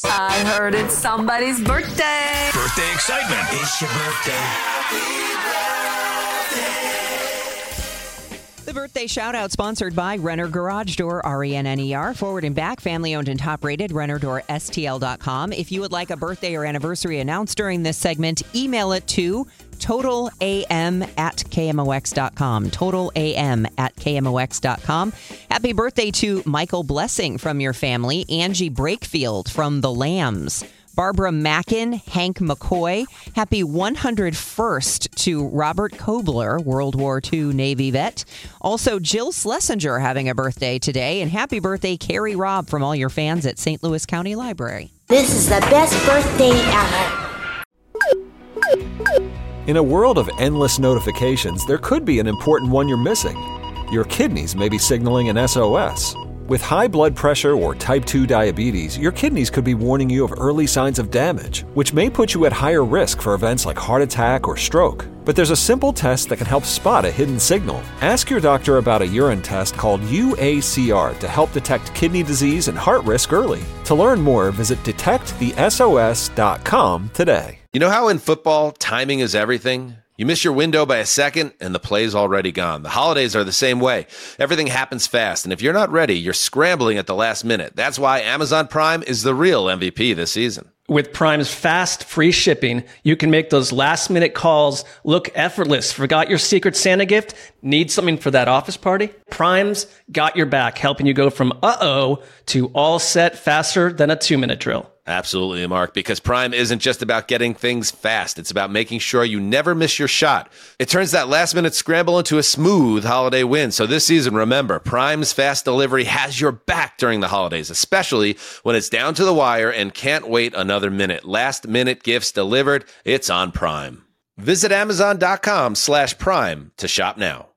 I heard it's somebody's birthday. Birthday excitement. It's your birthday. The birthday shout-out sponsored by Renner Garage Door, RENNER, forward and back, family-owned and top-rated, RennerDoorSTL.com. If you would like a birthday or anniversary announced during this segment, email it to totalam@KMOX.com. totalam@KMOX.com. Happy birthday to Michael Blessing from your family, Angie Brakefield from the Lambs, Barbara Mackin, Hank McCoy. Happy 101st to Robert Kobler, World War II Navy vet. Also, Jill Schlesinger having a birthday today. And happy birthday, Carrie Robb, from all your fans at St. Louis County Library. This is the best birthday ever. In a world of endless notifications, there could be an important one you're missing. Your kidneys may be signaling an SOS. With high blood pressure or type 2 diabetes, your kidneys could be warning you of early signs of damage, which may put you at higher risk for events like heart attack or stroke. But there's a simple test that can help spot a hidden signal. Ask your doctor about a urine test called UACR to help detect kidney disease and heart risk early. To learn more, visit detectthesos.com today. You know how in football, timing is everything? You miss your window by a second, and the play's already gone. The holidays are the same way. Everything happens fast, and if you're not ready, you're scrambling at the last minute. That's why Amazon Prime is the real MVP this season. With Prime's fast, free shipping, you can make those last-minute calls look effortless. Forgot your Secret Santa gift? Need something for that office party? Prime's got your back, helping you go from uh-oh to all set faster than a 2-minute drill. Absolutely, Mark, because Prime isn't just about getting things fast. It's about making sure you never miss your shot. It turns that last-minute scramble into a smooth holiday win. So this season, remember, Prime's fast delivery has your back during the holidays, especially when it's down to the wire and can't wait another minute. Last-minute gifts delivered. It's on Prime. Visit Amazon.com/Prime to shop now.